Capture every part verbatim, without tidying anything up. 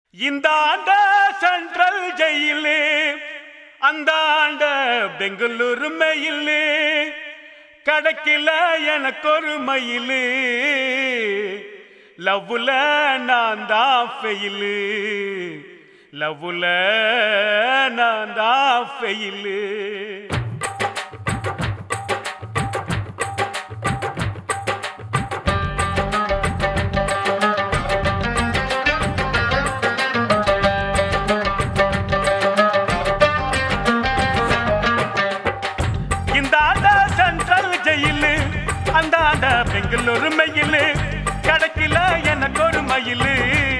இந்த ஆண்ட சென்ட்ரல் ஜெயிலே அந்த ஆண்ட பெங்களூரு மயிலே கிடைக்கல எனக்கு ஒரு மயிலு லவ்வுல நான் தான் ஃபெயிலு லவ்வுல நான் தான் ஃபெயிலு அந்த பெங்களூரு மயிலு கிடைக்கல எனக்கு ஒரு மயிலு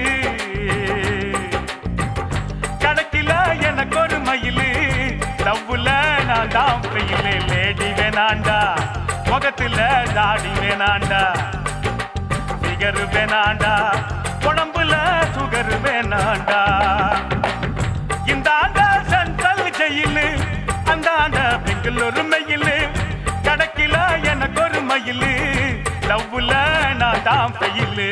கிடைக்கல எனக்கு ஒரு மயிலு லவ்வுல நான் தான் ஃபெயிலு லேடி வேணாண்டா முகத்துல தாடி வேணாண்டா ஃபிகர் வேணாண்டா உடம்புல சுகர் வேணாண்டா இந்த ஆண்ட சென்ட்ரல் ஜெயிலு அந்த ஆண்ட பெங்களூரு மயிலு கிடைக்கல எனக்கு ஒரு மயிலு லவ்வுல நான் தான் ஃபெயிலு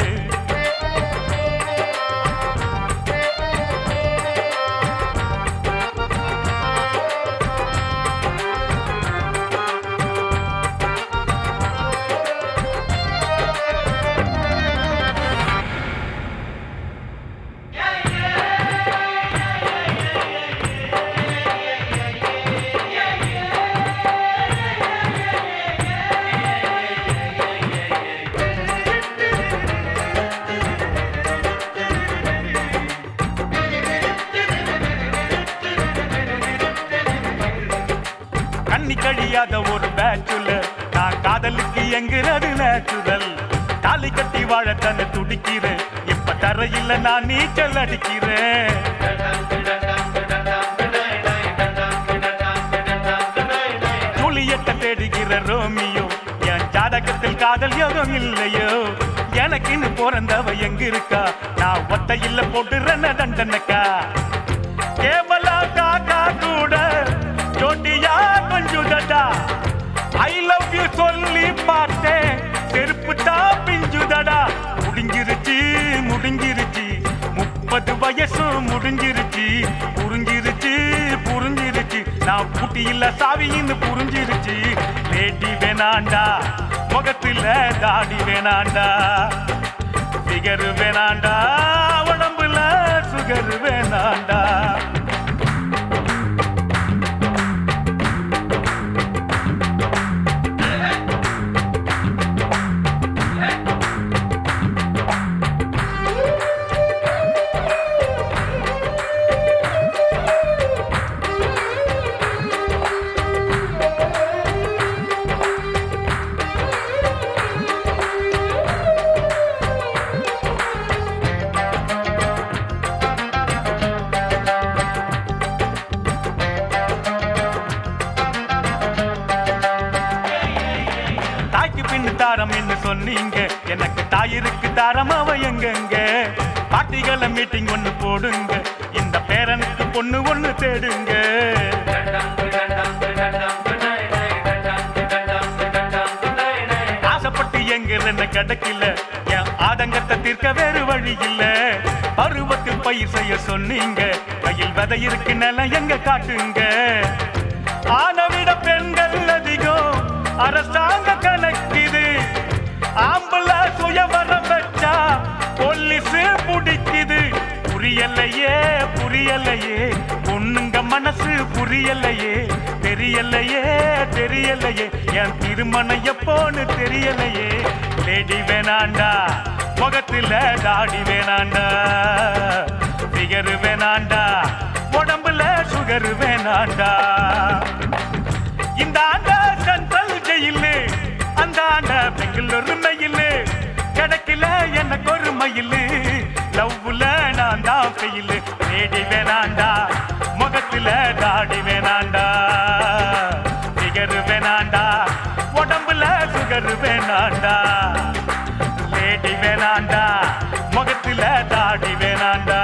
கழியாத ஒரு பேச்சுலர் நான் காதலுக்கு எங்கிறது நேச்சுரல் தாலி கட்டி வாழ தன்னை துடிக்கிறேன் இப்ப தரையில் நான் நீச்சல் அடிக்கிறேன் ஜூலியட்ட தேடுகிற ரோமியோ என் ஜாதகத்தில் காதல் யோகம் இல்லையோ எனக்குன்னு பிறந்தவ எங்க இருக்கா நான் ஒத்தையில போட்டுறேன் தண்டனக்கா கேவலா காக்கா கூட ஜோட்டியா கொஞ்சுதடா ஐ லவ் யூ சொல்லி பார்த்தேன் செருப்பு தான் பிஞ்சுதடா முடிஞ்சிருச்சு முடிஞ்சிருச்சு முப்பது வயசு முடிஞ்சிருச்சு புரிஞ்சிருச்சு புரிஞ்சிருச்சு நான் பூட்டியில சாவின்னு புரிஞ்சிருச்சு லேடி வேணாண்டா முகத்துல தாடி வேணாண்டா ஃபிகர் வேணாண்டா உடம்புல சுகர் வேணாண்டா தாரம் என்று சொன்னீங்க எனக்கு தாயிருக்கு தாரம் அவ எங்கெங்க பாட்டிகளை மீட்டிங் ஒண்ணு போடுங்க இந்த பேரனுக்கு பொண்ணு ஒண்ணு தேடுங்க ஆசைப்பட்டு எங்க என்ன கிடைக்கல என் ஆதங்கத்தை தீர்க்க வேறு வழி இல்ல பருவத்தில் பயிர் செய்ய சொன்னீங்க கையில் விதை இருக்கு நிலம் எங்க காட்டுங்க ஆனவிட பெண்கள் அதிகம் அரசாங்க கணக்குது ஆம்பள சுயவரம் வச்சா போலீஸ் பிடிக்குது புரியலையே புரியலையே பொண்ணுங்க மனசு புரியலையே தெரியலையே தெரியலையே என் திருமணம் எப்போன்னு தெரியலையே லேடி வேணாண்டா முகத்துல தாடி வேணாண்டா ஃபிகர் வேணாண்டா உடம்புல சுகர் வேணாண்டா இந்த ஆண்ட சென்ட்ரல் ஜெயிலு அந்த ஆண்ட பெங்களூரு மயிலு கிடைக்கல எனக்கு ஒரு மயிலு லவ்வுல நான் தான் ஃபெயிலு லேடி வேணாண்டா முகத்துல தாடி வேணாண்டா ஃபிகர் வேணாண்டா உடம்புல சுகர் வேணாண்டா லேடி வேணாண்டா முகத்துல தாடி வேணாண்டா